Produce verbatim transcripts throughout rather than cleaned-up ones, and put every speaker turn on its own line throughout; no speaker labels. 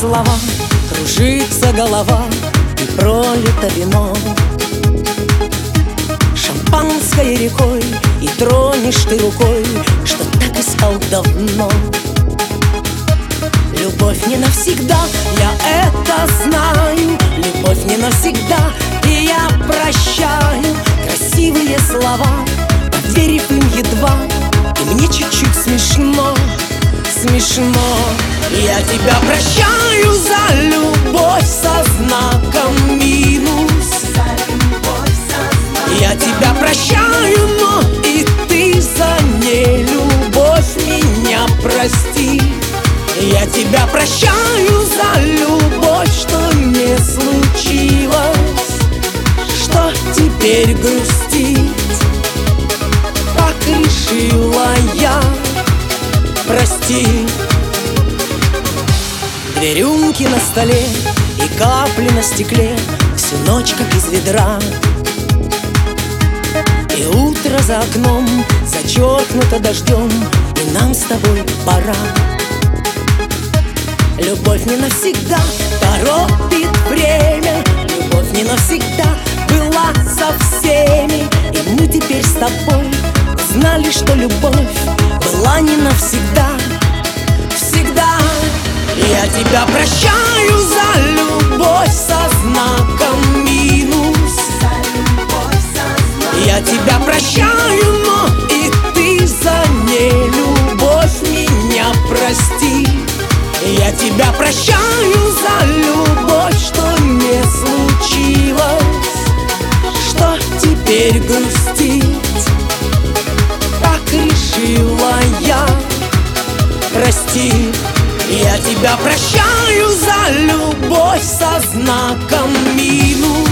слова, кружится голова и пролито вино. Шампанское рекой, и тронешь ты рукой, что так искал давно. Любовь не навсегда, я это знаю. Любовь не навсегда, и я прощаю. Красивые слова, поверив им едва, и мне чуть-чуть смешно, смешно. Я тебя прощаю за любовь со знаком минус. Я тебя прощаю, но и ты за нелюбовь меня прости. Я тебя прощаю за любовь, что не случилось. Что теперь грустить? Так решила я, прости. Две рюмки на столе и капли на стекле, всю ночь как из ведра. И утро за окном зачеркнуто дождем, и нам с тобой пора. Любовь не навсегда торопит время, любовь не навсегда была со всеми. И мы теперь с тобой знали, что любовь была не навсегда, всегда. Я тебя прощаю за любовь со знаком минус. Я тебя прощаю, но и ты за нелюбовь меня прости. Я тебя прощаю за любовь, что не случилось. Что теперь грустить? Так решила я, прости. Я тебя прощаю за любовь со знаком минус.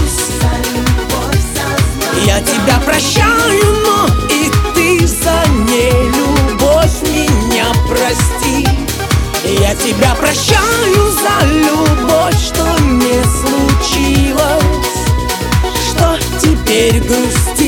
Я тебя прощаю, но и ты за нелюбовь меня прости. Я тебя прощаю за любовь, что не случилось. Что теперь грустить?